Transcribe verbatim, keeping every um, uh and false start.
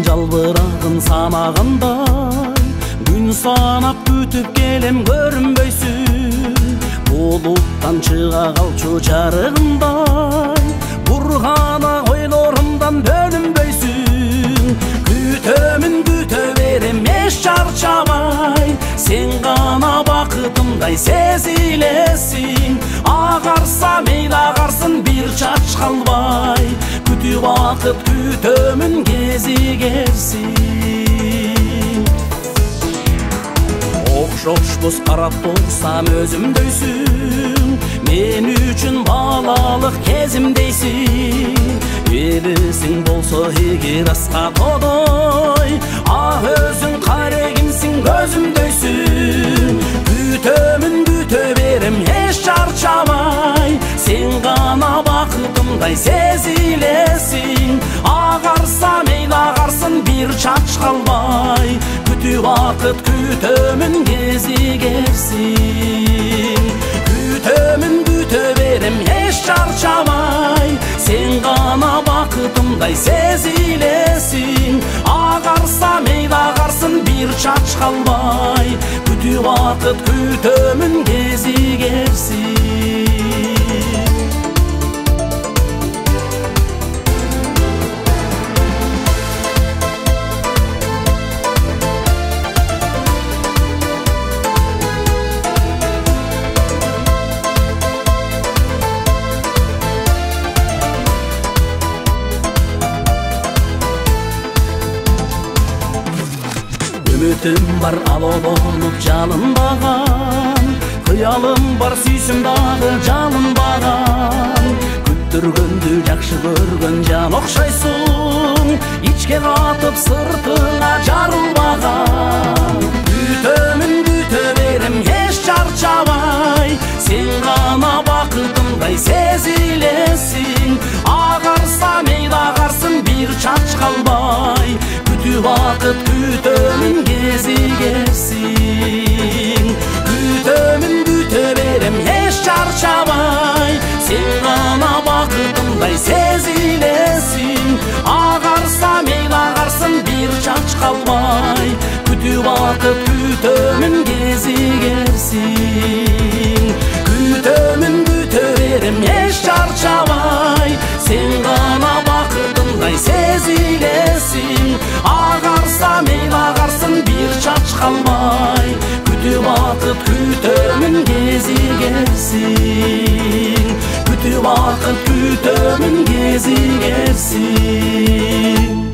жалбырагын санагандай күн санап күтүп келем көрүнбөйсүн булуттан чыга калчу жарыгындай бургана ойлорумдан бөлүнбөйсүн күтөмүн күтө берем эч чарчабай сен гана бакытымдай сезилесиң агарса мейли агарсын бир чач калбай күтүп бакыт күтөмүн кезигерсиң окшошпос карап турсам өзүмдөйсүң мен үчүн балалык кезимдейсиң элесиң болсо эгер аска тодой а өзүң карегимсиң көзүмдөйсүң күтөмүн күтө берем эч чарчабай сен гана бакытымдай сезилесиң агарса мейли агарсын бир чач калбай күтүп бакыт күтөмүн кезигерсиң күтөмүн күтө берем эч чарчабай сен гана бакытымдай сезилесиң агарса мейли агарсын бир чач калбай күтүп бакыт күтөмүн кезигерсиң Үмүтүм бар алолонуп жалынбаган кыялым бар сүйсүм дагы жалынбаган күттүргөндү жакшы көргөн жан окшойсуң ичке катып сыртыңа жарылбаган күтөмүн күтө берем эч чарчабай сен гана бакытымдай сезилесиң агарса мейли агарсын бир чач калбай күтүп бакыт күтөмүн кезигерсиң күтөмүн күтө берем эч чарчабай сен гана бакытымдай сезилесиң агарса мейли агарсын бир чач калбай күтүп бакыт күтөмүн кезигерсиң күтөмүн күтө берем эч чарчабай сен гана бакытымдай сезилесиң агарса мейли агарсын бир чач калбай күтүп бакыт күтөмүн кезигерсиң күтүп бакыт күтөмүн кезигерсиң